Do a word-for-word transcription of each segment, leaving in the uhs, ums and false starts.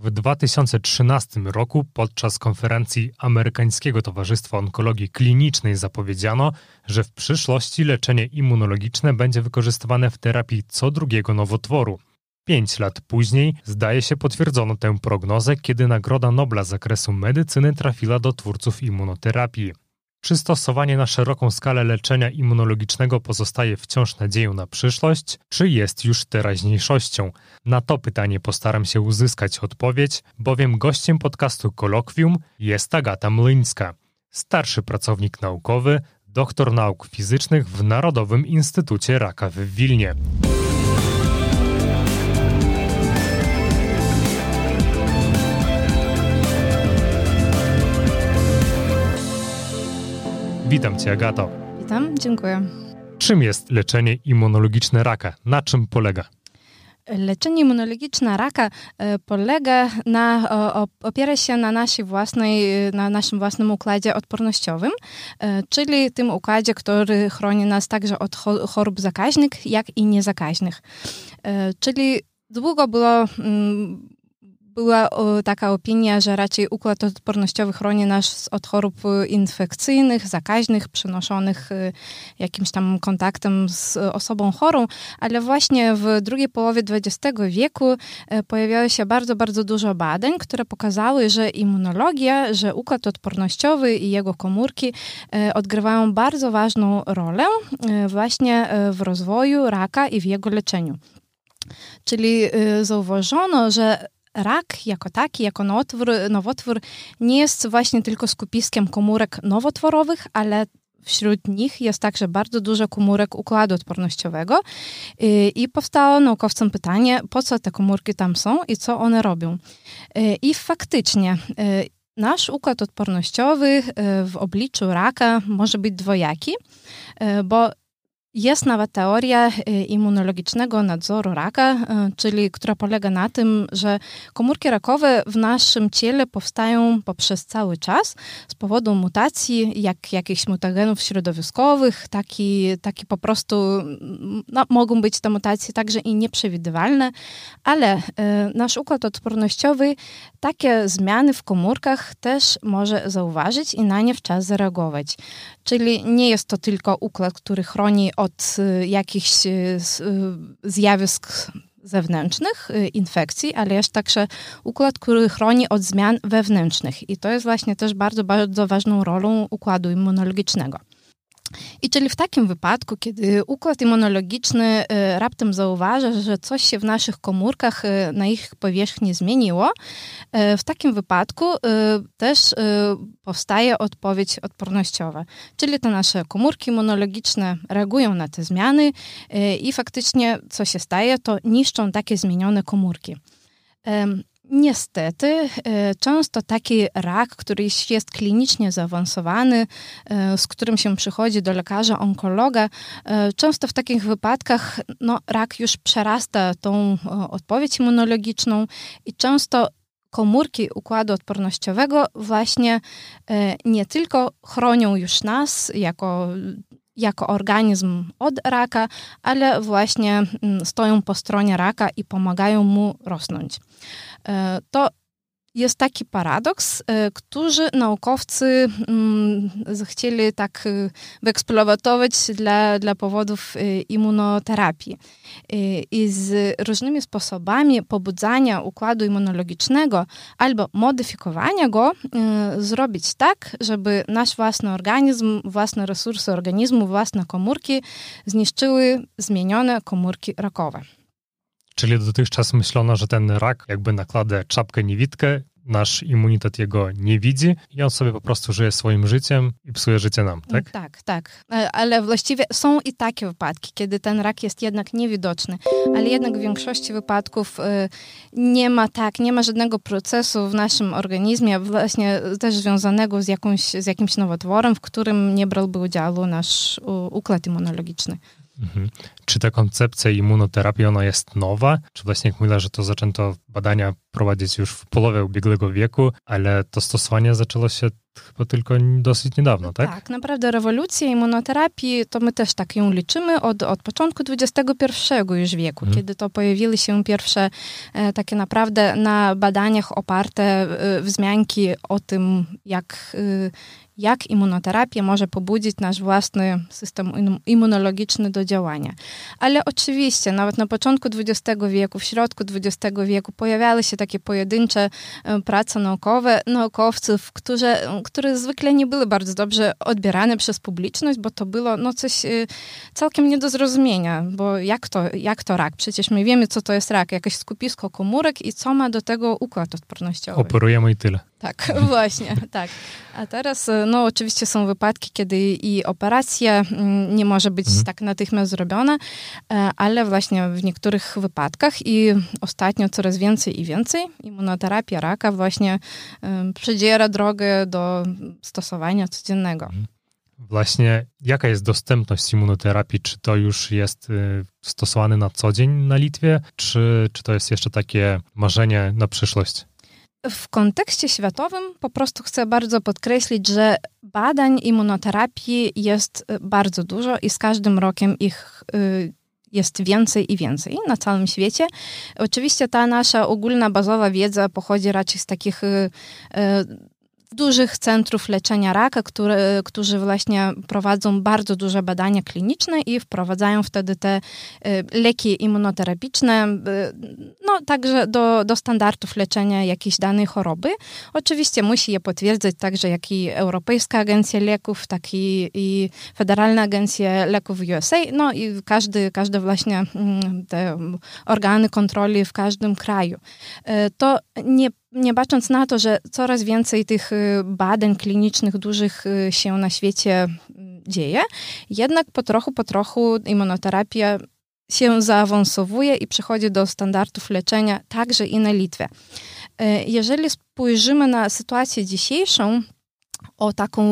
W dwa tysiące trzynastym roku podczas konferencji Amerykańskiego Towarzystwa Onkologii Klinicznej zapowiedziano, że w przyszłości leczenie immunologiczne będzie wykorzystywane w terapii co drugiego nowotworu. Pięć lat później, zdaje się, potwierdzono tę prognozę, kiedy Nagroda Nobla z zakresu medycyny trafiła do twórców immunoterapii. Czy stosowanie na szeroką skalę leczenia immunologicznego pozostaje wciąż nadzieją na przyszłość, czy jest już teraźniejszością? Na to pytanie postaram się uzyskać odpowiedź, bowiem gościem podcastu Kolokwium jest Agata Młyńska, starszy pracownik naukowy, doktor nauk fizycznych w Narodowym Instytucie Raka w Wilnie. Witam Cię, Agato. Witam, dziękuję. Czym jest leczenie immunologiczne raka? Na czym polega? Leczenie immunologiczne raka polega na, opiera się na, naszej własnej, na naszym własnym układzie odpornościowym, czyli tym układzie, który chroni nas także od chorób zakaźnych, jak i niezakaźnych. Czyli długo było... Była taka opinia, że raczej układ odpornościowy chroni nas od chorób infekcyjnych, zakaźnych, przenoszonych jakimś tam kontaktem z osobą chorą, ale właśnie w drugiej połowie dwudziestego wieku pojawiało się bardzo, bardzo dużo badań, które pokazały, że immunologia, że układ odpornościowy i jego komórki odgrywają bardzo ważną rolę właśnie w rozwoju raka i w jego leczeniu. Czyli zauważono, że rak jako taki, jako nowotwór, nowotwór nie jest właśnie tylko skupiskiem komórek nowotworowych, ale wśród nich jest także bardzo dużo komórek układu odpornościowego i, i powstało naukowcom pytanie, po co te komórki tam są i co one robią. I faktycznie nasz układ odpornościowy w obliczu raka może być dwojaki, bo jest nawet teoria immunologicznego nadzoru raka, czyli która polega na tym, że komórki rakowe w naszym ciele powstają poprzez cały czas z powodu mutacji, jak jakichś mutagenów środowiskowych, taki, taki po prostu no, mogą być te mutacje także i nieprzewidywalne, ale nasz układ odpornościowy takie zmiany w komórkach też może zauważyć i na nie wczas zareagować. Czyli nie jest to tylko układ, który chroni od jakichś zjawisk zewnętrznych, infekcji, ale jest także układ, który chroni od zmian wewnętrznych. I to jest właśnie też bardzo, bardzo ważną rolą układu immunologicznego. I czyli w takim wypadku, kiedy układ immunologiczny raptem zauważa, że coś się w naszych komórkach na ich powierzchni zmieniło, w takim wypadku też powstaje odpowiedź odpornościowa. Czyli te nasze komórki immunologiczne reagują na te zmiany i faktycznie co się staje, to niszczą takie zmienione komórki. Niestety, często taki rak, który jest klinicznie zaawansowany, z którym się przychodzi do lekarza onkologa, często w takich wypadkach no, rak już przerasta tą odpowiedź immunologiczną i często komórki układu odpornościowego właśnie nie tylko chronią już nas jako jako organizm od raka, ale właśnie stoją po stronie raka i pomagają mu rosnąć. To jest taki paradoks, który naukowcy chcieli tak wyeksploatować dla, dla powodów immunoterapii. I z różnymi sposobami pobudzania układu immunologicznego albo modyfikowania go zrobić tak, żeby nasz własny organizm, własne resursy organizmu, własne komórki zniszczyły zmienione komórki rakowe. Czyli dotychczas myślono, że ten rak jakby nakłada czapkę niewidkę, nasz immunitet jego nie widzi i on sobie po prostu żyje swoim życiem i psuje życie nam, tak? Tak, tak. Ale właściwie są i takie wypadki, kiedy ten rak jest jednak niewidoczny, ale jednak w większości wypadków nie ma tak, nie ma żadnego procesu w naszym organizmie właśnie też związanego z, jakąś, z jakimś nowotworem, w którym nie brałby udziału nasz układ immunologiczny. Mhm. Czy ta koncepcja immunoterapii, ona jest nowa? Czy właśnie jak mówiła, że to zaczęto badania prowadzić już w połowie ubiegłego wieku, ale to stosowanie zaczęło się chyba tylko dosyć niedawno, tak? Tak, naprawdę rewolucja immunoterapii, to my też tak ją liczymy od, od początku dwudziestego pierwszego już wieku, hmm. kiedy to pojawiły się pierwsze e, takie naprawdę na badaniach oparte e, wzmianki o tym, jak e, jak immunoterapia może pobudzić nasz własny system immunologiczny do działania. Ale oczywiście, nawet na początku dwudziestego wieku, w środku dwudziestego wieku pojawiały się takie pojedyncze prace naukowe naukowców, którzy, które zwykle nie były bardzo dobrze odbierane przez publiczność, bo to było no, coś całkiem nie do zrozumienia, bo jak to, jak to rak? Przecież my wiemy, co to jest rak, jakieś skupisko komórek i co ma do tego układ odpornościowy. Operujemy i tyle. Tak, właśnie, tak. A teraz, no oczywiście są wypadki, kiedy i operacja nie może być mhm. tak natychmiast zrobiona, ale właśnie w niektórych wypadkach i ostatnio coraz więcej i więcej immunoterapia raka właśnie przedziera drogę do stosowania codziennego. Mhm. Właśnie jaka jest dostępność immunoterapii? Czy to już jest y, stosowane na co dzień na Litwie, czy, czy to jest jeszcze takie marzenie na przyszłość? W kontekście światowym po prostu chcę bardzo podkreślić, że badań immunoterapii jest bardzo dużo i z każdym rokiem ich y, jest więcej i więcej na całym świecie. Oczywiście ta nasza ogólna bazowa wiedza pochodzi raczej z takich y, y, dużych centrów leczenia raka, które, którzy właśnie prowadzą bardzo duże badania kliniczne i wprowadzają wtedy te y, leki immunoterapiczne, y, no także do, do standardów leczenia jakiejś danej choroby. Oczywiście musi je potwierdzać także jak i Europejska Agencja Leków, tak i, i Federalna Agencja Leków w U S A, no i każdy, każde właśnie y, te organy kontroli w każdym kraju. Y, to nie Nie bacząc na to, że coraz więcej tych badań klinicznych dużych się na świecie dzieje, jednak po trochu, po trochu immunoterapia się zaawansowuje i przechodzi do standardów leczenia także i na Litwie. Jeżeli spojrzymy na sytuację dzisiejszą, o taką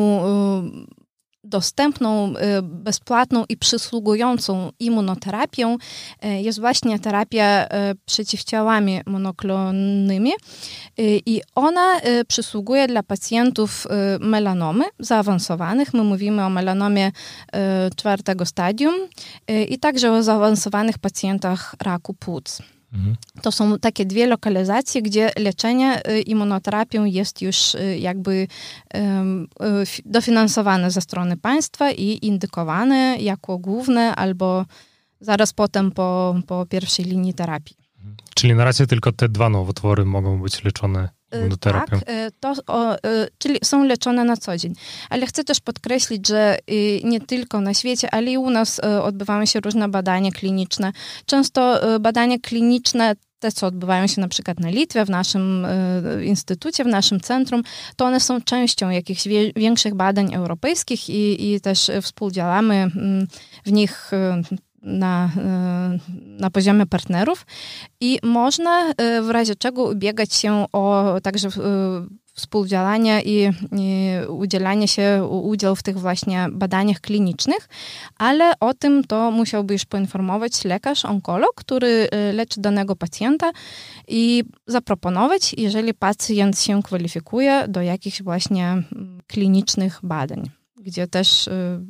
dostępną, bezpłatną i przysługującą immunoterapią jest właśnie terapia przeciwciałami monoklonnymi i ona przysługuje dla pacjentów melanomy zaawansowanych. My mówimy o melanomie czwartego stadium i także o zaawansowanych pacjentach raku płuc. To są takie dwie lokalizacje, gdzie leczenie immunoterapią jest już jakby dofinansowane ze strony państwa i indykowane jako główne albo zaraz potem po, po pierwszej linii terapii. Czyli na razie tylko te dwa nowotwory mogą być leczone immunoterapią. Tak, to, o, czyli są leczone na co dzień. Ale chcę też podkreślić, że nie tylko na świecie, ale i u nas odbywają się różne badania kliniczne. Często badania kliniczne, te co odbywają się na przykład na Litwie, w naszym instytucie, w naszym centrum, to one są częścią jakichś wie, większych badań europejskich i, i też współdziałamy w nich na, na poziomie partnerów i można w razie czego ubiegać się o także współdziałanie i, i udzielanie się, udział w tych właśnie badaniach klinicznych, ale o tym to musiałby już poinformować lekarz, onkolog, który leczy danego pacjenta i zaproponować, jeżeli pacjent się kwalifikuje do jakichś właśnie klinicznych badań, gdzie też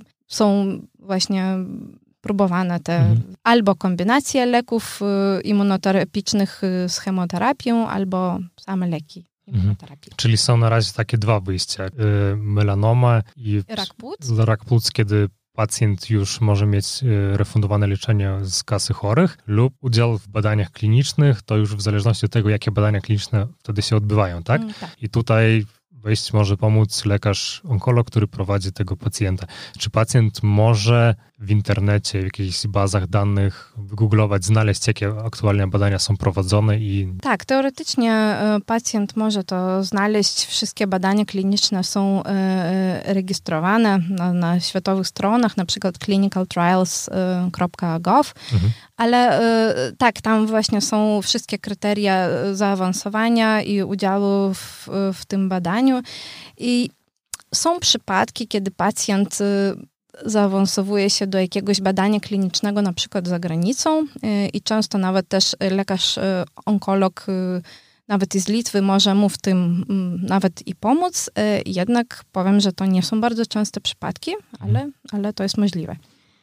są właśnie próbowane te mhm. albo kombinacje leków immunoterapicznych z chemoterapią, albo same leki immunoterapii. Mhm. Czyli są na razie takie dwa wyjścia. Melanoma i rak płuc. Rak płuc, kiedy pacjent już może mieć refundowane leczenie z kasy chorych lub udział w badaniach klinicznych, to już w zależności od tego, jakie badania kliniczne wtedy się odbywają, tak? Mm, tak. I tutaj wejść może pomóc lekarz onkolog, który prowadzi tego pacjenta. Czy pacjent może w internecie, w jakichś bazach danych wygooglować, znaleźć, jakie aktualnie badania są prowadzone i... Tak, teoretycznie pacjent może to znaleźć. Wszystkie badania kliniczne są rejestrowane na, na światowych stronach, na przykład clinical trials kropka gov, mhm. ale tak, tam właśnie są wszystkie kryteria zaawansowania i udziału w, w tym badaniu. I są przypadki, kiedy pacjent zaawansowuje się do jakiegoś badania klinicznego, na przykład za granicą i często nawet też lekarz onkolog nawet i z Litwy może mu w tym nawet i pomóc, jednak powiem, że to nie są bardzo częste przypadki, ale, ale to jest możliwe.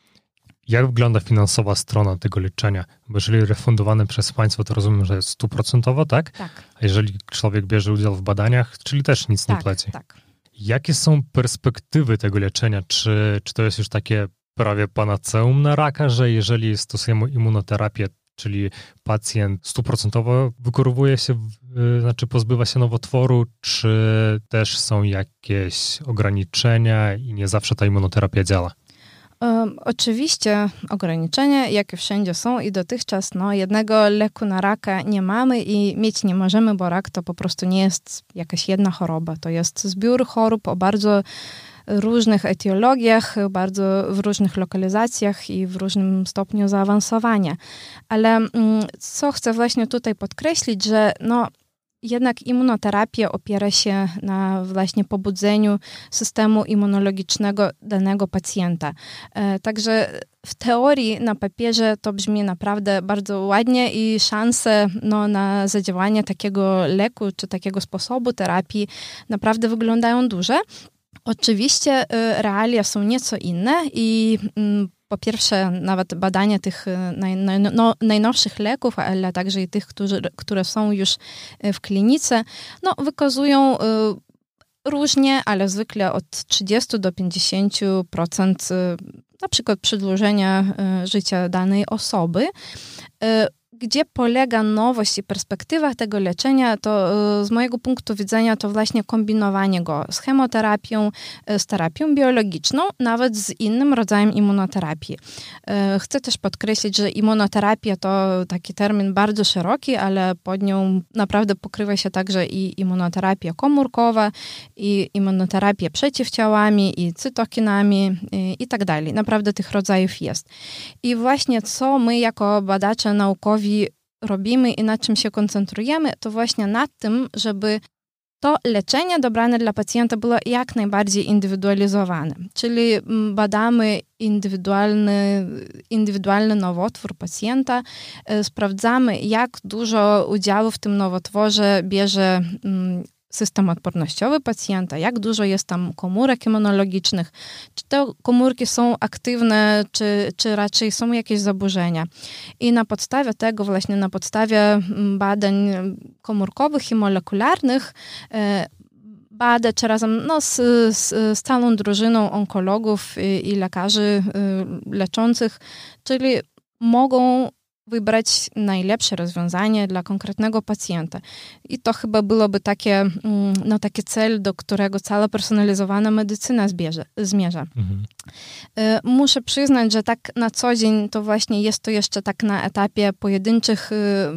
Jak wygląda finansowa strona tego leczenia? Bo jeżeli refundowane przez państwo, to rozumiem, że jest stuprocentowo, tak? Tak. A jeżeli człowiek bierze udział w badaniach, czyli też nic tak, nie płaci. Tak. Jakie są perspektywy tego leczenia? Czy, czy to jest już takie prawie panaceum na raka, że jeżeli stosujemy immunoterapię, czyli pacjent stuprocentowo wykorowuje się, znaczy pozbywa się nowotworu, czy też są jakieś ograniczenia i nie zawsze ta immunoterapia działa? Um, oczywiście ograniczenia, jak i wszędzie są i dotychczas no, jednego leku na raka nie mamy i mieć nie możemy, bo rak to po prostu nie jest jakaś jedna choroba. To jest zbiór chorób o bardzo różnych etiologiach, bardzo w różnych lokalizacjach i w różnym stopniu zaawansowania. Ale mm, co chcę właśnie tutaj podkreślić, że no, jednak immunoterapia opiera się na właśnie pobudzeniu systemu immunologicznego danego pacjenta. Także w teorii, na papierze to brzmi naprawdę bardzo ładnie i szanse no, na zadziałanie takiego leku czy takiego sposobu terapii naprawdę wyglądają duże. Oczywiście realia są nieco inne i po pierwsze, nawet badania tych naj, naj, no, najnowszych leków, ale także i tych, którzy, które są już w klinice, no, wykazują y, różnie, ale zwykle od trzydzieści do pięćdziesięciu procent y, na przykład przedłużenia y, życia danej osoby. Y, Gdzie polega nowość i perspektywa tego leczenia, to z mojego punktu widzenia to właśnie kombinowanie go z chemoterapią, z terapią biologiczną, nawet z innym rodzajem immunoterapii. Chcę też podkreślić, że immunoterapia to taki termin bardzo szeroki, ale pod nią naprawdę pokrywa się także i immunoterapia komórkowa, i immunoterapia przeciwciałami, i cytokinami, i, i tak dalej. Naprawdę tych rodzajów jest. I właśnie co my jako badacze naukowi robimy i na czym się koncentrujemy, to właśnie nad tym, żeby to leczenie dobrane dla pacjenta było jak najbardziej indywidualizowane. Czyli badamy indywidualny, indywidualny nowotwór pacjenta, sprawdzamy, jak dużo udziału w tym nowotworze bierze system odpornościowy pacjenta, jak dużo jest tam komórek immunologicznych, czy te komórki są aktywne, czy, czy raczej są jakieś zaburzenia. I na podstawie tego, właśnie na podstawie badań komórkowych i molekularnych badać razem no, z, z, z całą drużyną onkologów i, i lekarzy leczących, czyli mogą wybrać najlepsze rozwiązanie dla konkretnego pacjenta. I to chyba byłoby takie, no, taki cel, do którego cała personalizowana medycyna zbierze, zmierza. Mhm. Muszę przyznać, że tak na co dzień to właśnie jest to jeszcze tak na etapie pojedynczych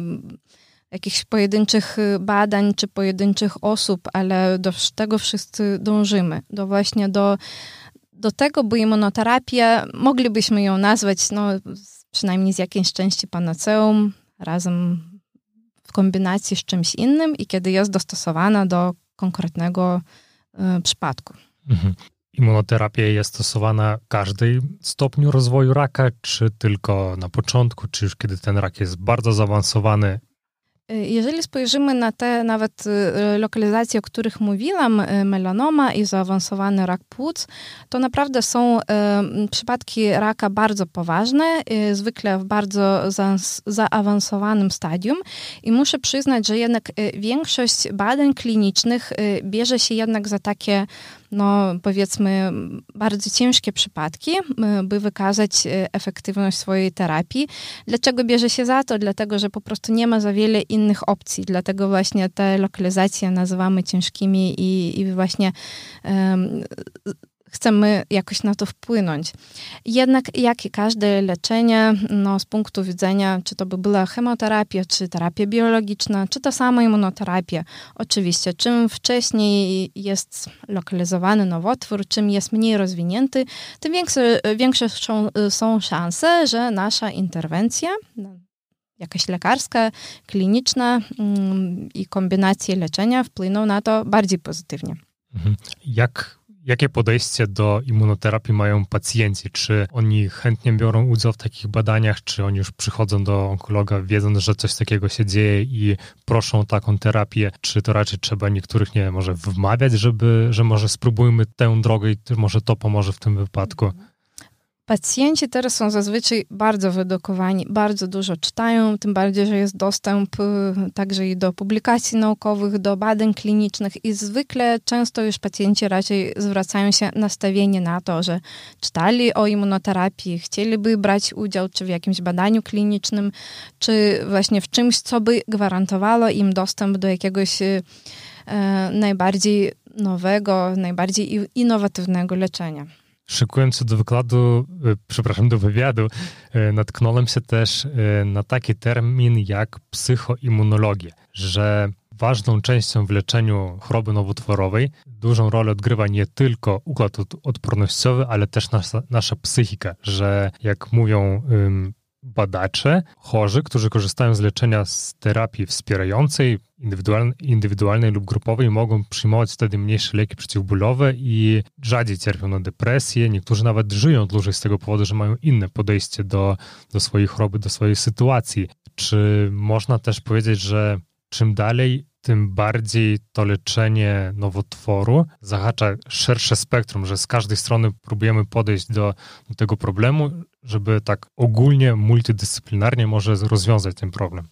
jakichś pojedynczych badań czy pojedynczych osób, ale do tego wszyscy dążymy. Do właśnie do, do tego, by immunoterapię, moglibyśmy ją nazwać, no, przynajmniej z jakiejś części panaceum, razem w kombinacji z czymś innym i kiedy jest dostosowana do konkretnego y, przypadku. Mhm. Immunoterapia jest stosowana w każdym stopniu rozwoju raka, czy tylko na początku, czy już kiedy ten rak jest bardzo zaawansowany? Jeżeli spojrzymy na te nawet lokalizacje, o których mówiłam, melanoma i zaawansowany rak płuc, to naprawdę są przypadki raka bardzo poważne, zwykle w bardzo za, zaawansowanym stadium i muszę przyznać, że jednak większość badań klinicznych bierze się jednak za takie, no powiedzmy, bardzo ciężkie przypadki, by wykazać efektywność swojej terapii. Dlaczego bierze się za to? Dlatego, że po prostu nie ma za wiele innych opcji. Dlatego właśnie te lokalizacje nazywamy ciężkimi i, i właśnie um, chcemy jakoś na to wpłynąć. Jednak jak i każde leczenie, no, z punktu widzenia, czy to by była chemoterapia, czy terapia biologiczna, czy ta sama immunoterapia, oczywiście, czym wcześniej jest lokalizowany nowotwór, czym jest mniej rozwinięty, tym większe, większe są, są szanse, że nasza interwencja, jakaś lekarska, kliniczna um, i kombinacje leczenia wpłyną na to bardziej pozytywnie. Jak Jakie podejście do immunoterapii mają pacjenci? Czy oni chętnie biorą udział w takich badaniach, czy oni już przychodzą do onkologa, wiedząc, że coś takiego się dzieje i proszą o taką terapię? Czy to raczej trzeba niektórych, nie wiem, może wmawiać, żeby, że może spróbujmy tę drogę i może to pomoże w tym wypadku? Pacjenci teraz są zazwyczaj bardzo wyedukowani, bardzo dużo czytają, tym bardziej, że jest dostęp także i do publikacji naukowych, do badań klinicznych i zwykle często już pacjenci raczej zwracają się nastawienie na to, że czytali o immunoterapii, chcieliby brać udział czy w jakimś badaniu klinicznym, czy właśnie w czymś, co by gwarantowało im dostęp do jakiegoś e, najbardziej nowego, najbardziej innowatywnego leczenia. Szykując się do wykładu, przepraszam, do wywiadu, natknąłem się też na taki termin jak psychoimmunologia, że ważną częścią w leczeniu choroby nowotworowej dużą rolę odgrywa nie tylko układ odpornościowy, ale też nasza, nasza psychika, że jak mówią ym, badacze, chorzy, którzy korzystają z leczenia z terapii wspierającej, indywidualnej, indywidualnej lub grupowej, mogą przyjmować wtedy mniejsze leki przeciwbólowe i rzadziej cierpią na depresję. Niektórzy nawet żyją dłużej z tego powodu, że mają inne podejście do, do swojej choroby, do swojej sytuacji. Czy można też powiedzieć, że czym dalej, tym bardziej to leczenie nowotworu zahacza szersze spektrum, że z każdej strony próbujemy podejść do, do tego problemu, żeby tak ogólnie, multidyscyplinarnie może rozwiązać ten problem?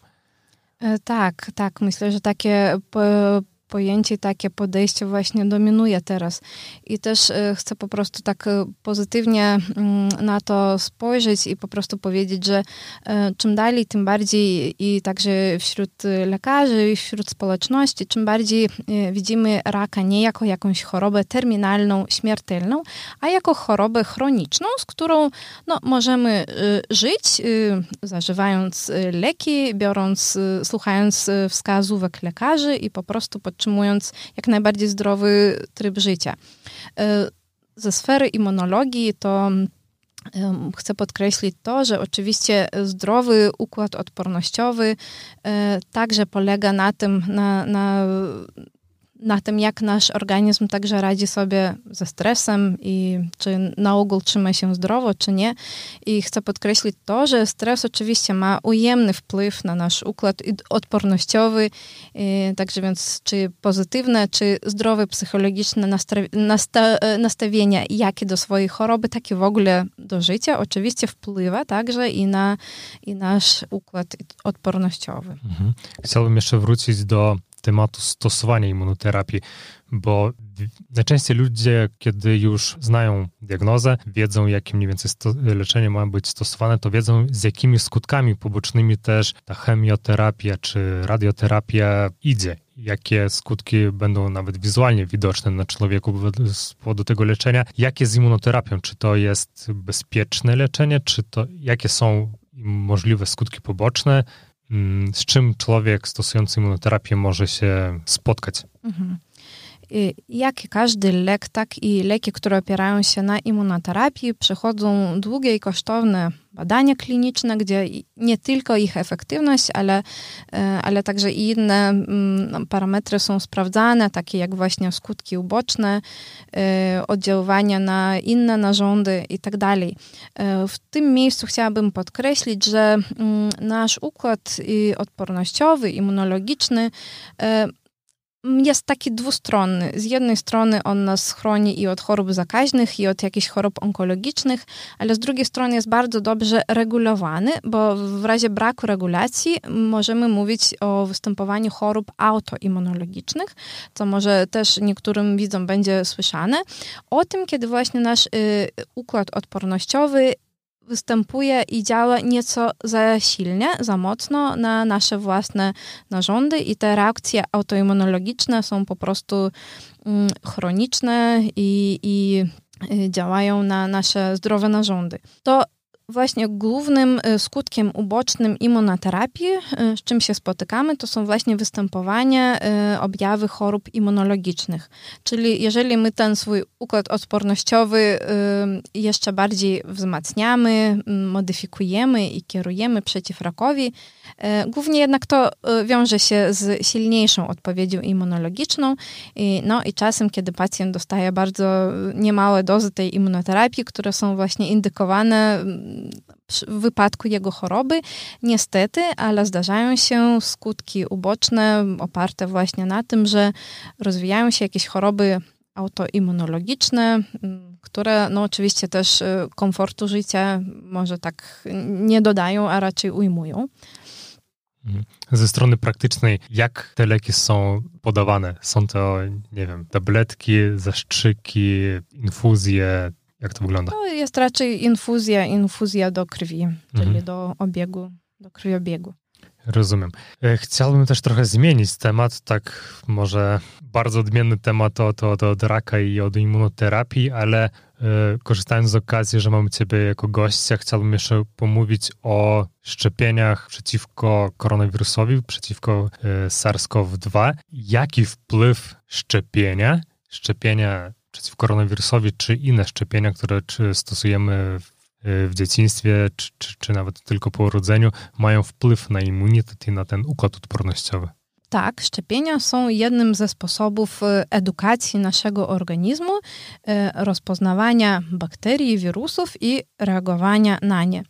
Tak, tak. Myślę, że takie pojęcie, takie podejście właśnie dominuje teraz. I też chcę po prostu tak pozytywnie na to spojrzeć i po prostu powiedzieć, że czym dalej, tym bardziej i także wśród lekarzy, i wśród społeczności, czym bardziej widzimy raka nie jako jakąś chorobę terminalną, śmiertelną, a jako chorobę chroniczną, z którą no, możemy żyć, zażywając leki, biorąc, słuchając wskazówek lekarzy i po prostu podtrzymując jak najbardziej zdrowy tryb życia. Ze sfery immunologii to chcę podkreślić to, że oczywiście zdrowy układ odpornościowy także polega na tym, na, na, na tym, jak nasz organizm także radzi sobie ze stresem i czy na ogół trzyma się zdrowo, czy nie. I chcę podkreślić to, że stres oczywiście ma ujemny wpływ na nasz układ odpornościowy, i także więc czy pozytywne, czy zdrowe psychologiczne nastra- nasta- nastawienia, jakie do swojej choroby, tak i w ogóle do życia, oczywiście wpływa także i na i nasz układ odpornościowy. Mhm. Chciałbym jeszcze wrócić do tematu stosowania immunoterapii, bo najczęściej ludzie, kiedy już znają diagnozę, wiedzą, jakie mniej więcej sto- leczenie ma być stosowane, to wiedzą, z jakimi skutkami pobocznymi też ta chemioterapia czy radioterapia idzie. Jakie skutki będą nawet wizualnie widoczne na człowieku z powodu tego leczenia. Jakie z immunoterapią? Czy to jest bezpieczne leczenie? Czy to jakie są możliwe skutki poboczne? Z czym człowiek stosujący immunoterapię może się spotkać? Mhm. Jak i każdy lek, tak i leki, które opierają się na immunoterapii, przechodzą długie i kosztowne badania kliniczne, gdzie nie tylko ich efektywność, ale, ale także i inne parametry są sprawdzane, takie jak właśnie skutki uboczne, oddziaływania na inne narządy i tak dalej. W tym miejscu chciałabym podkreślić, że nasz układ odpornościowy, immunologiczny jest taki dwustronny. Z jednej strony on nas chroni i od chorób zakaźnych, i od jakichś chorób onkologicznych, ale z drugiej strony jest bardzo dobrze regulowany, bo w razie braku regulacji możemy mówić o występowaniu chorób autoimmunologicznych, co może też niektórym widzom będzie słyszane. O tym, kiedy właśnie nasz y, układ odpornościowy występuje i działa nieco za silnie, za mocno na nasze własne narządy i te reakcje autoimmunologiczne są po prostu mm, chroniczne i, i działają na nasze zdrowe narządy. To właśnie głównym skutkiem ubocznym immunoterapii, z czym się spotykamy, to są właśnie występowanie, objawy chorób immunologicznych. Czyli jeżeli my ten swój układ odpornościowy jeszcze bardziej wzmacniamy, modyfikujemy i kierujemy przeciw rakowi, głównie jednak to wiąże się z silniejszą odpowiedzią immunologiczną. No i czasem, kiedy pacjent dostaje bardzo niemałe dozy tej immunoterapii, które są właśnie indykowane w wypadku jego choroby, niestety, ale zdarzają się skutki uboczne oparte właśnie na tym, że rozwijają się jakieś choroby autoimmunologiczne, które no oczywiście też komfortu życia może tak nie dodają, a raczej ujmują. Ze strony praktycznej, jak te leki są podawane? Są to, nie wiem, tabletki, zastrzyki, infuzje? Jak to wygląda? To jest raczej infuzja, infuzja do krwi, czyli mhm. do obiegu, do krwiobiegu. Rozumiem. Chciałbym też trochę zmienić temat, tak może bardzo odmienny temat od, od, od raka i od immunoterapii, ale y, korzystając z okazji, że mamy Ciebie jako gościa, chciałbym jeszcze pomówić o szczepieniach przeciwko koronawirusowi, przeciwko y, SARS-CoV dwa. Jaki wpływ szczepienia, szczepienia przeciw koronawirusowi, czy inne szczepienia, które czy stosujemy w w dzieciństwie, czy, czy, czy nawet tylko po urodzeniu, mają wpływ na immunitet i na ten układ odpornościowy? Tak, szczepienia są jednym ze sposobów edukacji naszego organizmu, rozpoznawania bakterii, wirusów i reagowania na nie.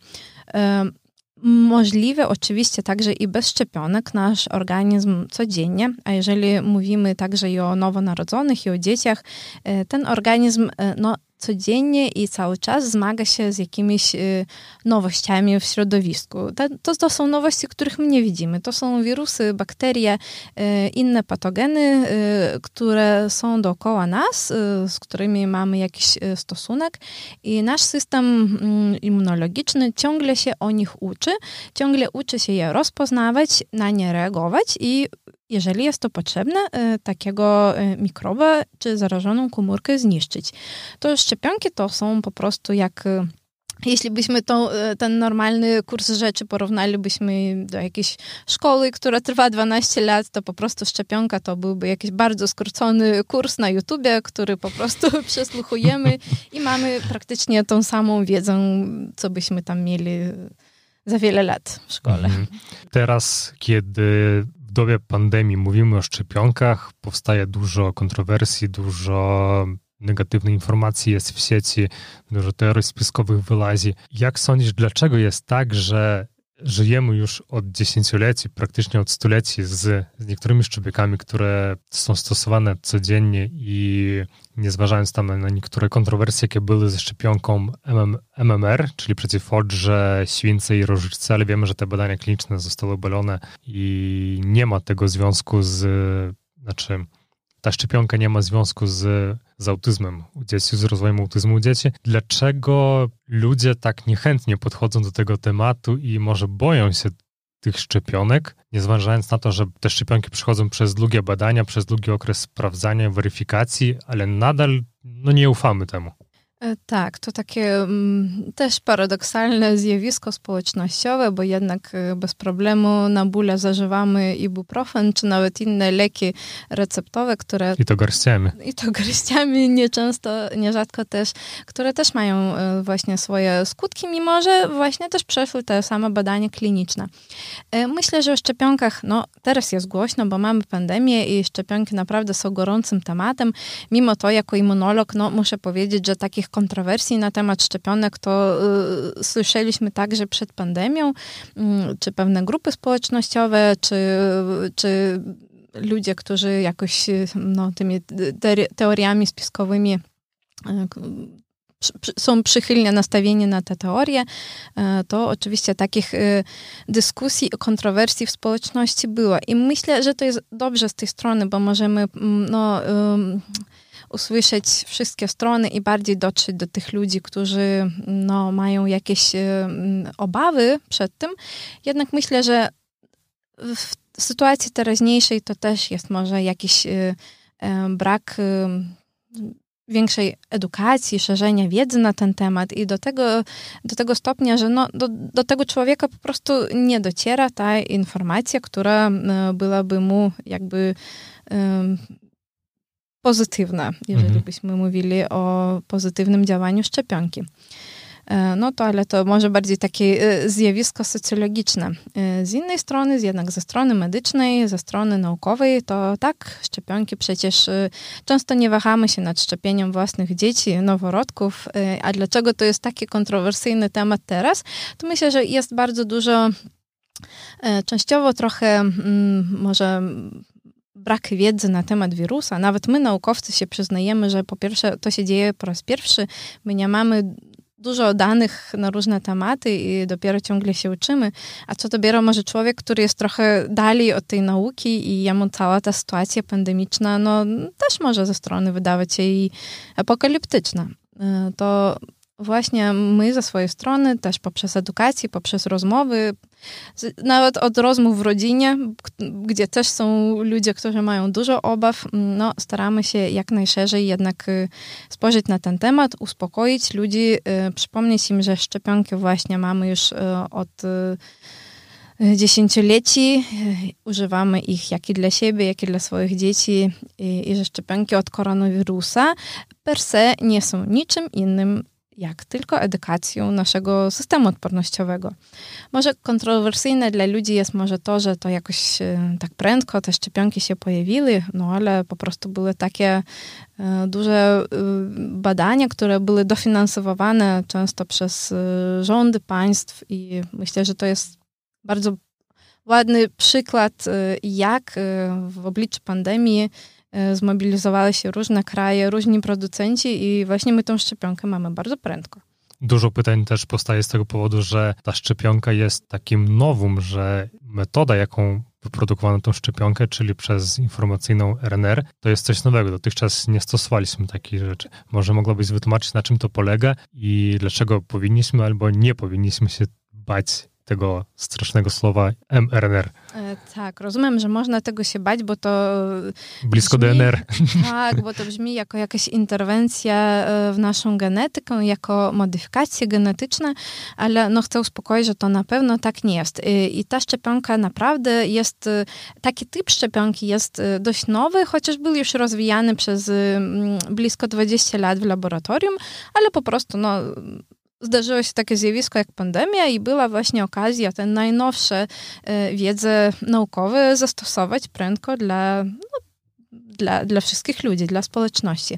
Możliwe oczywiście także i bez szczepionek nasz organizm codziennie, a jeżeli mówimy także i o nowonarodzonych i o dzieciach, ten organizm no, codziennie i cały czas zmaga się z jakimiś y, nowościami w środowisku. To, to są nowości, których my nie widzimy. To są wirusy, bakterie, y, inne patogeny, y, które są dookoła nas, y, z którymi mamy jakiś y, stosunek i nasz system y, immunologiczny ciągle się o nich uczy, ciągle uczy się je rozpoznawać, na nie reagować i jeżeli jest to potrzebne, takiego mikroba czy zarażoną komórkę zniszczyć. To szczepionki to są po prostu jak, jeśli byśmy to, ten normalny kurs rzeczy porównalibyśmy do jakiejś szkoły, która trwa dwanaście lat, to po prostu szczepionka to byłby jakiś bardzo skrócony kurs na YouTubie, który po prostu przesłuchujemy i mamy praktycznie tą samą wiedzę, co byśmy tam mieli za wiele lat w szkole. Mhm. Teraz, kiedy w dobie pandemii mówimy o szczepionkach, powstaje dużo kontrowersji, dużo negatywnej informacji jest w sieci, dużo teorii spiskowych wylazi. Jak sądzisz, dlaczego jest tak, że żyjemy już od dziesięcioleci, praktycznie od stuleci z, z niektórymi szczepionkami, które są stosowane codziennie i nie zważając tam na niektóre kontrowersje, jakie były ze szczepionką M M R, czyli przeciw odrze, śwince i rożyczce, ale wiemy, że te badania kliniczne zostały obalone i nie ma tego związku z, znaczy ta szczepionka nie ma związku z, z autyzmem u dzieci, z rozwojem autyzmu u dzieci. Dlaczego ludzie tak niechętnie podchodzą do tego tematu i może boją się tych szczepionek, nie zważając na to, że te szczepionki przychodzą przez długie badania, przez długi okres sprawdzania, weryfikacji, ale nadal no, nie ufamy temu. Tak, to takie m, też paradoksalne zjawisko społecznościowe, bo jednak bez problemu na bóle zażywamy ibuprofen, czy nawet inne leki receptowe, które... I to garściami. I to garściami nieczęsto, nierzadko też, które też mają właśnie swoje skutki, mimo że właśnie też przeszły te same badania kliniczne. Myślę, że o szczepionkach, no teraz jest głośno, bo mamy pandemię i szczepionki naprawdę są gorącym tematem. Mimo to, jako immunolog, no muszę powiedzieć, że takich kontrowersji na temat szczepionek to y, słyszeliśmy także przed pandemią, y, czy pewne grupy społecznościowe, czy, czy ludzie, którzy jakoś no, tymi te, teoriami spiskowymi y, przy, są przychylnie nastawieni na te teorie, y, to oczywiście takich y, dyskusji, kontrowersji w społeczności było. I myślę, że to jest dobrze z tej strony, bo możemy no, y, usłyszeć wszystkie strony i bardziej dotrzeć do tych ludzi, którzy no, mają jakieś y, obawy przed tym. Jednak myślę, że w sytuacji teraźniejszej to też jest może jakiś y, y, brak y, większej edukacji, szerzenia wiedzy na ten temat i do tego, do tego stopnia, że no, do, do tego człowieka po prostu nie dociera ta informacja, która byłaby mu jakby um, pozytywna, jeżeli mhm. byśmy mówili o pozytywnym działaniu szczepionki. No to, ale to może bardziej takie zjawisko socjologiczne. Z innej strony, jednak ze strony medycznej, ze strony naukowej, to tak, szczepionki przecież często nie wahamy się nad szczepieniem własnych dzieci, noworodków. A dlaczego to jest taki kontrowersyjny temat teraz? To myślę, że jest bardzo dużo, częściowo trochę może brak wiedzy na temat wirusa. Nawet my, naukowcy, się przyznajemy, że po pierwsze to się dzieje po raz pierwszy. My nie mamy dużo danych na różne tematy i dopiero ciągle się uczymy. A co dopiero może człowiek, który jest trochę dalej od tej nauki i jemu cała ta sytuacja pandemiczna, no też może ze strony wydawać się i apokaliptyczna. To właśnie my ze swojej strony, też poprzez edukację, poprzez rozmowy, nawet od rozmów w rodzinie, gdzie też są ludzie, którzy mają dużo obaw, no staramy się jak najszerzej jednak spojrzeć na ten temat, uspokoić ludzi, przypomnieć im, że szczepionki właśnie mamy już od dziesięcioleci, używamy ich jak i dla siebie, jak i dla swoich dzieci i, i że szczepionki od koronawirusa per se nie są niczym innym jak tylko edukacją naszego systemu odpornościowego. Może kontrowersyjne dla ludzi jest może to, że to jakoś tak prędko te szczepionki się pojawiły, no ale po prostu były takie duże badania, które były dofinansowane często przez rządy państw i myślę, że to jest bardzo ładny przykład, jak w obliczu pandemii zmobilizowały się różne kraje, różni producenci i właśnie my tą szczepionkę mamy bardzo prędko. Dużo pytań też powstaje z tego powodu, że ta szczepionka jest takim nowum, że metoda, jaką wyprodukowano tą szczepionkę, czyli przez informacyjną R N R, to jest coś nowego. Dotychczas nie stosowaliśmy takich rzeczy. Może mogłabyś wytłumaczyć, na czym to polega i dlaczego powinniśmy albo nie powinniśmy się bać tego strasznego słowa em R N R. E, tak, rozumiem, że można tego się bać, bo to blisko brzmi, D N R. Tak, bo to brzmi jako jakaś interwencja w naszą genetykę, jako modyfikacje genetyczne, ale no chcę uspokoić, że to na pewno tak nie jest. I, i ta szczepionka naprawdę jest, taki typ szczepionki jest dość nowy, chociaż był już rozwijany przez blisko dwadzieścia lat w laboratorium, ale po prostu no zdarzyło się takie zjawisko jak pandemia i była właśnie okazja te najnowsze y, wiedze naukowe zastosować prędko dla, no, dla, dla wszystkich ludzi, dla społeczności.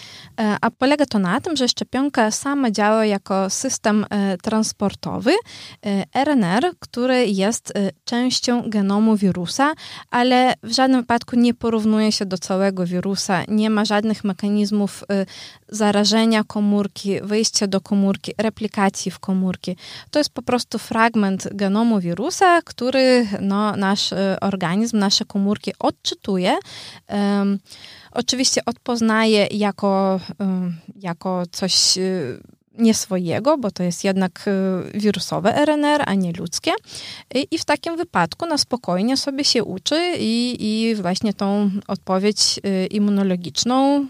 A polega to na tym, że szczepionka sama działa jako system transportowy R N R, który jest częścią genomu wirusa, ale w żadnym wypadku nie porównuje się do całego wirusa. Nie ma żadnych mechanizmów zarażenia komórki, wejścia do komórki, replikacji w komórki. To jest po prostu fragment genomu wirusa, który no, nasz organizm, nasze komórki odczytuje. Um, Oczywiście odpoznaje jako, jako coś nieswojego, bo to jest jednak wirusowe R N R, a nie ludzkie. I, i w takim wypadku na spokojnie sobie się uczy i, i właśnie tą odpowiedź immunologiczną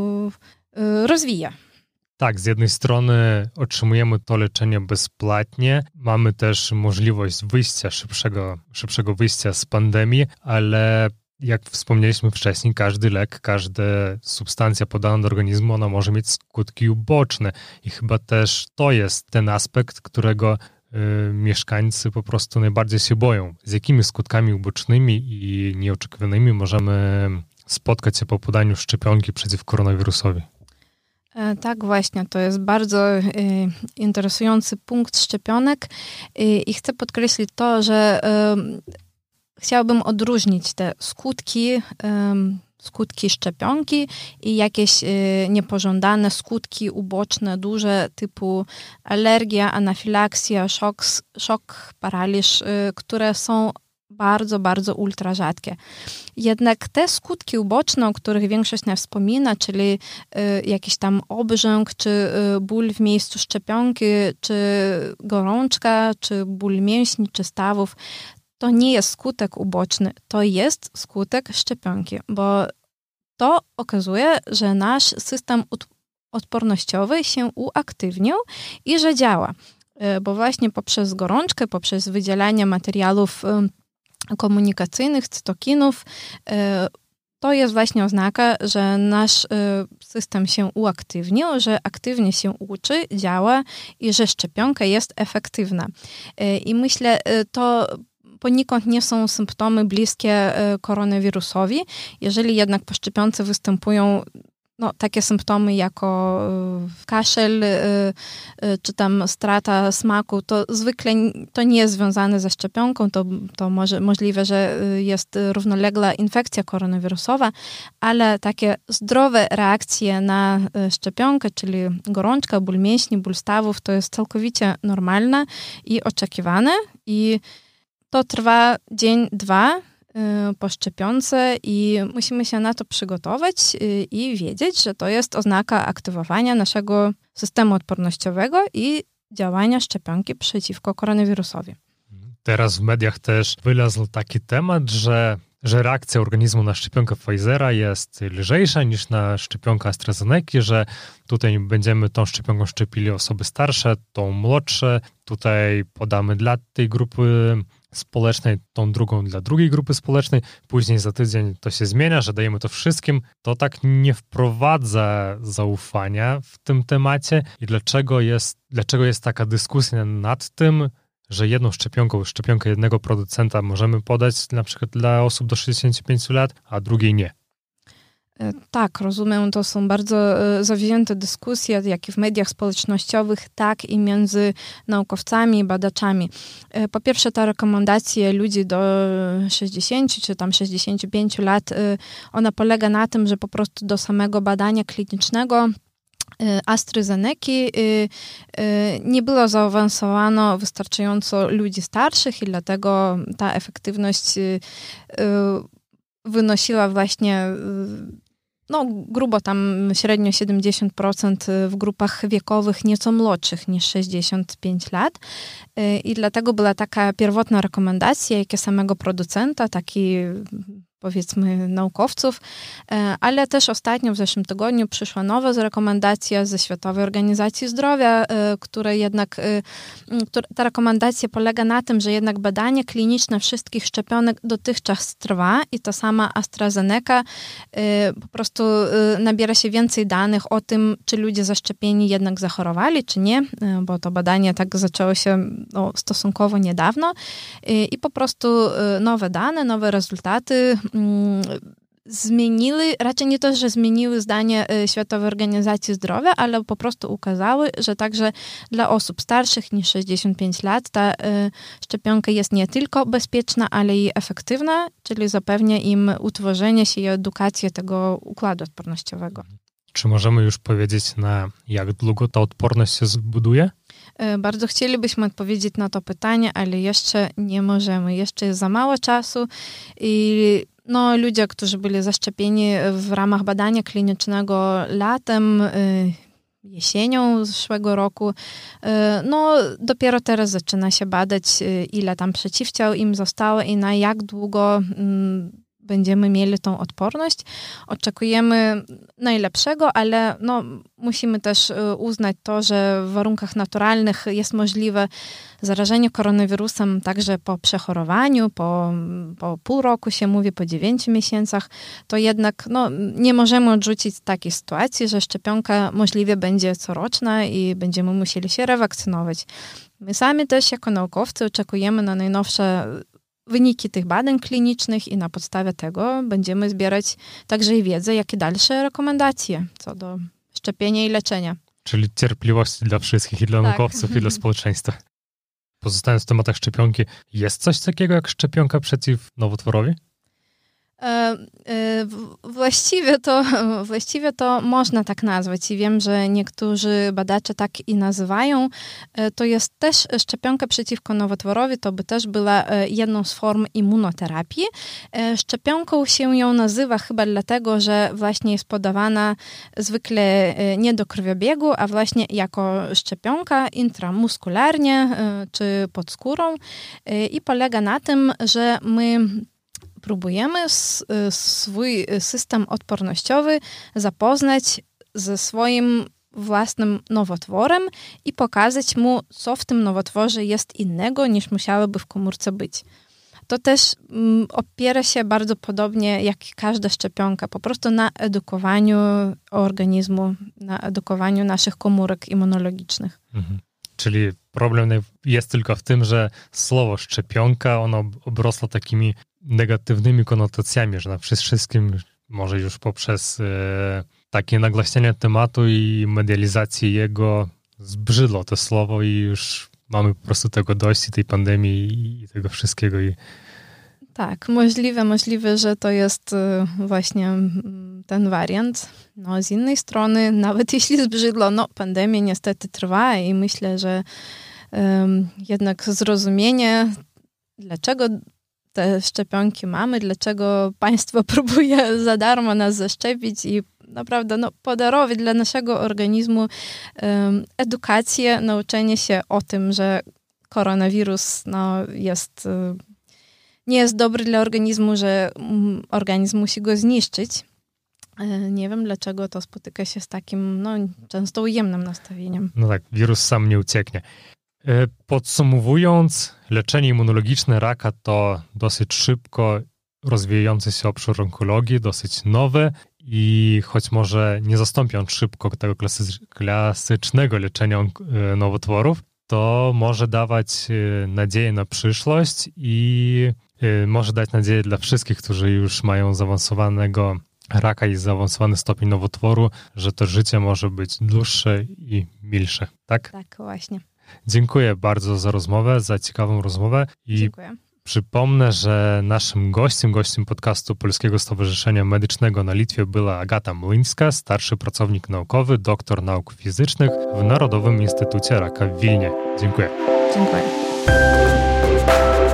rozwija. Tak, z jednej strony otrzymujemy to leczenie bezpłatnie, mamy też możliwość wyjścia, szybszego, szybszego wyjścia z pandemii, ale jak wspomnieliśmy wcześniej, każdy lek, każda substancja podana do organizmu, ona może mieć skutki uboczne i chyba też to jest ten aspekt, którego y, mieszkańcy po prostu najbardziej się boją. Z jakimi skutkami ubocznymi i nieoczekiwanymi możemy spotkać się po podaniu szczepionki przeciw koronawirusowi? Tak, właśnie, to jest bardzo y, interesujący punkt szczepionek y, i chcę podkreślić to, że y, chciałabym odróżnić te skutki, um, skutki szczepionki i jakieś y, niepożądane skutki uboczne, duże, typu alergia, anafilaksja, szok, szok paraliż, y, które są bardzo, bardzo ultra rzadkie. Jednak te skutki uboczne, o których większość nas wspomina, czyli y, jakiś tam obrzęk, czy y, ból w miejscu szczepionki, czy gorączka, czy ból mięśni, czy stawów, to nie jest skutek uboczny, to jest skutek szczepionki, bo to okazuje, że nasz system odpornościowy się uaktywnił i że działa. Bo właśnie poprzez gorączkę, poprzez wydzielanie materiałów komunikacyjnych, cytokinów, to jest właśnie oznaka, że nasz system się uaktywnił, że aktywnie się uczy, działa i że szczepionka jest efektywna. I myślę, to poniekąd nie są symptomy bliskie koronawirusowi. Jeżeli jednak po szczepionce występują no, takie symptomy jako kaszel czy tam strata smaku, to zwykle to nie jest związane ze szczepionką, to, to może, możliwe, że jest równoległa infekcja koronawirusowa, ale takie zdrowe reakcje na szczepionkę, czyli gorączka, ból mięśni, ból stawów, to jest całkowicie normalne i oczekiwane i to trwa dzień, dwa po szczepionce i musimy się na to przygotować i wiedzieć, że to jest oznaka aktywowania naszego systemu odpornościowego i działania szczepionki przeciwko koronawirusowi. Teraz w mediach też wylazł taki temat, że, że reakcja organizmu na szczepionkę Pfizera jest lżejsza niż na szczepionkę AstraZeneca, że tutaj będziemy tą szczepionką szczepili osoby starsze, tą młodsze, tutaj podamy dla tej grupy społecznej, tą drugą dla drugiej grupy społecznej, później za tydzień to się zmienia, że dajemy to wszystkim, to tak nie wprowadza zaufania w tym temacie i dlaczego jest, dlaczego jest taka dyskusja nad tym, że jedną szczepionką, szczepionkę jednego producenta możemy podać na przykład dla osób do sześćdziesięciu pięciu lat, a drugiej nie. Tak, rozumiem, to są bardzo zawzięte dyskusje, jak i w mediach społecznościowych, tak i między naukowcami i badaczami. Po pierwsze, ta rekomendacja ludzi do sześćdziesięciu czy tam sześćdziesięciu pięciu lat, ona polega na tym, że po prostu do samego badania klinicznego AstraZeneca nie było zaawansowano wystarczająco ludzi starszych i dlatego ta efektywność wynosiła właśnie no grubo tam średnio siedemdziesiąt procent w grupach wiekowych nieco młodszych niż sześćdziesiąt pięć lat. I dlatego była taka pierwotna rekomendacja, jak i samego producenta, taki powiedzmy naukowców, ale też ostatnio w zeszłym tygodniu przyszła nowa rekomendacja ze Światowej Organizacji Zdrowia, która jednak, ta rekomendacja polega na tym, że jednak badanie kliniczne wszystkich szczepionek dotychczas trwa i ta sama AstraZeneca po prostu nabiera się więcej danych o tym, czy ludzie zaszczepieni jednak zachorowali, czy nie, bo to badanie tak zaczęło się no, stosunkowo niedawno i po prostu nowe dane, nowe rezultaty zmieniły, raczej nie to, że zmieniły zdanie Światowej Organizacji Zdrowia, ale po prostu ukazały, że także dla osób starszych niż sześćdziesiąt pięć lat ta szczepionka jest nie tylko bezpieczna, ale i efektywna, czyli zapewnia im utworzenie się i edukację tego układu odpornościowego. Czy możemy już powiedzieć, na jak długo ta odporność się zbuduje? Bardzo chcielibyśmy odpowiedzieć na to pytanie, ale jeszcze nie możemy. Jeszcze jest za mało czasu i no, ludzie, którzy byli zaszczepieni w ramach badania klinicznego latem, jesienią zeszłego roku, no dopiero teraz zaczyna się badać, ile tam przeciwciał im zostało i na jak długo będziemy mieli tą odporność. Oczekujemy najlepszego, ale no, musimy też uznać to, że w warunkach naturalnych jest możliwe zarażenie koronawirusem także po przechorowaniu, po, po pół roku się mówi, po dziewięciu miesiącach, to jednak no, nie możemy odrzucić takiej sytuacji, że szczepionka możliwie będzie coroczna i będziemy musieli się rewakcynować. My sami też jako naukowcy oczekujemy na najnowsze wyniki tych badań klinicznych i na podstawie tego będziemy zbierać także i wiedzę, jak i dalsze rekomendacje co do szczepienia i leczenia. Czyli cierpliwości dla wszystkich, i dla tak. naukowców, i dla społeczeństwa. Pozostając w tematach szczepionki, jest coś takiego jak szczepionka przeciw nowotworowi? Właściwie to, właściwie to można tak nazwać i wiem, że niektórzy badacze tak i nazywają. To jest też szczepionka przeciwko nowotworowi, to by też była jedną z form immunoterapii. Szczepionką się ją nazywa chyba dlatego, że właśnie jest podawana zwykle nie do krwiobiegu, a właśnie jako szczepionka intramuskularnie czy pod skórą i polega na tym, że my próbujemy s, swój system odpornościowy zapoznać ze swoim własnym nowotworem i pokazać mu, co w tym nowotworze jest innego, niż musiałoby w komórce być. To też mm, opiera się bardzo podobnie jak każda szczepionka, po prostu na edukowaniu organizmu, na edukowaniu naszych komórek immunologicznych. Mhm. Czyli problem jest tylko w tym, że słowo szczepionka, ono obrosło takimi negatywnymi konotacjami, że na wszystkim, może już poprzez e, takie nagłaśnianie tematu i medializację jego zbrzydło to słowo i już mamy po prostu tego dość, tej pandemii i tego wszystkiego. I... Tak, możliwe, możliwe, że to jest właśnie ten wariant. No, z innej strony, nawet jeśli zbrzydło, no, pandemia niestety trwa i myślę, że um, jednak zrozumienie, dlaczego te szczepionki mamy, dlaczego państwo próbuje za darmo nas zaszczepić i naprawdę no, podarować dla naszego organizmu um, edukację, nauczenie się o tym, że koronawirus no, jest, um, nie jest dobry dla organizmu, że um, organizm musi go zniszczyć. E, nie wiem, dlaczego to spotyka się z takim no, często ujemnym nastawieniem. No tak, wirus sam nie ucieknie. E, podsumowując, leczenie immunologiczne raka to dosyć szybko rozwijający się obszar onkologii, dosyć nowy i choć może nie zastąpi on szybko tego klasy- klasycznego leczenia onk- nowotworów, to może dawać nadzieję na przyszłość i może dać nadzieję dla wszystkich, którzy już mają zaawansowanego raka i zaawansowany stopień nowotworu, że to życie może być dłuższe i milsze, tak? Tak, właśnie. Dziękuję bardzo za rozmowę, za ciekawą rozmowę i Dziękuję. Przypomnę, że naszym gościem, gościem podcastu Polskiego Stowarzyszenia Medycznego na Litwie była Agata Młyńska, starszy pracownik naukowy, doktor nauk fizycznych w Narodowym Instytucie Raka w Wilnie. Dziękuję. Dziękuję.